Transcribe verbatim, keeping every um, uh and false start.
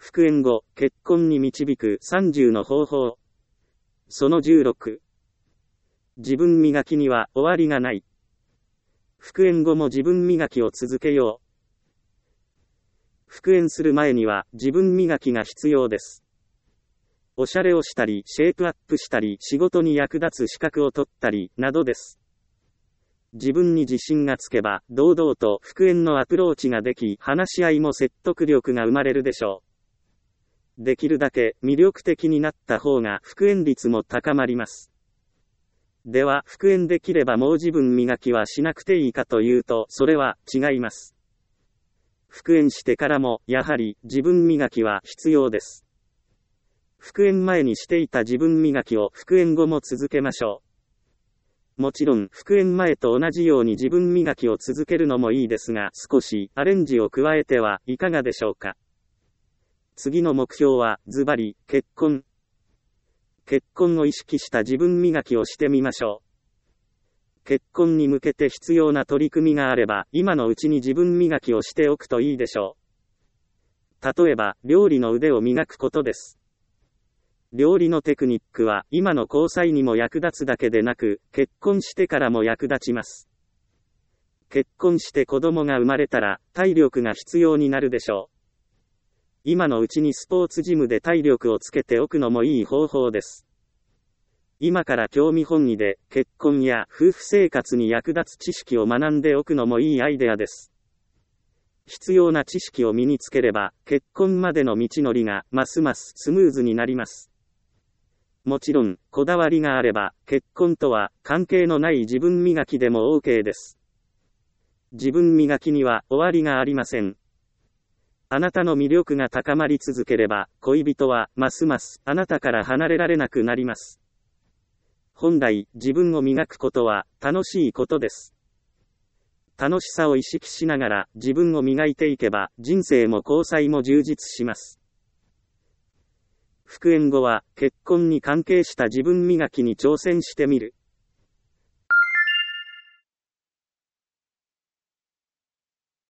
復縁後、結婚に導くさんじゅうの方法。そのじゅうろく。自分磨きには終わりがない。復縁後も自分磨きを続けよう。復縁する前には自分磨きが必要です。おしゃれをしたり、シェイプアップしたり、仕事に役立つ資格を取ったり、などです。自分に自信がつけば、堂々と復縁のアプローチができ、話し合いも説得力が生まれるでしょう。できるだけ魅力的になった方が復縁率も高まります。では、復縁できればもう自分磨きはしなくていいかというと、それは違います。復縁してからも、やはり自分磨きは必要です。復縁前にしていた自分磨きを復縁後も続けましょう。もちろん、復縁前と同じように自分磨きを続けるのもいいですが、少しアレンジを加えてはいかがでしょうか。次の目標は、ズバリ、結婚。結婚を意識した自分磨きをしてみましょう。結婚に向けて必要な取り組みがあれば、今のうちに自分磨きをしておくといいでしょう。例えば、料理の腕を磨くことです。料理のテクニックは、今の交際にも役立つだけでなく、結婚してからも役立ちます。結婚して子供が生まれたら、体力が必要になるでしょう。今のうちにスポーツジムで体力をつけておくのもいい方法です。今から興味本位で、結婚や夫婦生活に役立つ知識を学んでおくのもいいアイデアです。必要な知識を身につければ、結婚までの道のりが、ますますスムーズになります。もちろん、こだわりがあれば、結婚とは関係のない自分磨きでも OK です。自分磨きには終わりがありません。あなたの魅力が高まり続ければ、恋人はますますあなたから離れられなくなります。本来、自分を磨くことは楽しいことです。楽しさを意識しながら自分を磨いていけば、人生も交際も充実します。復縁後は、結婚に関係した自分磨きに挑戦してみる。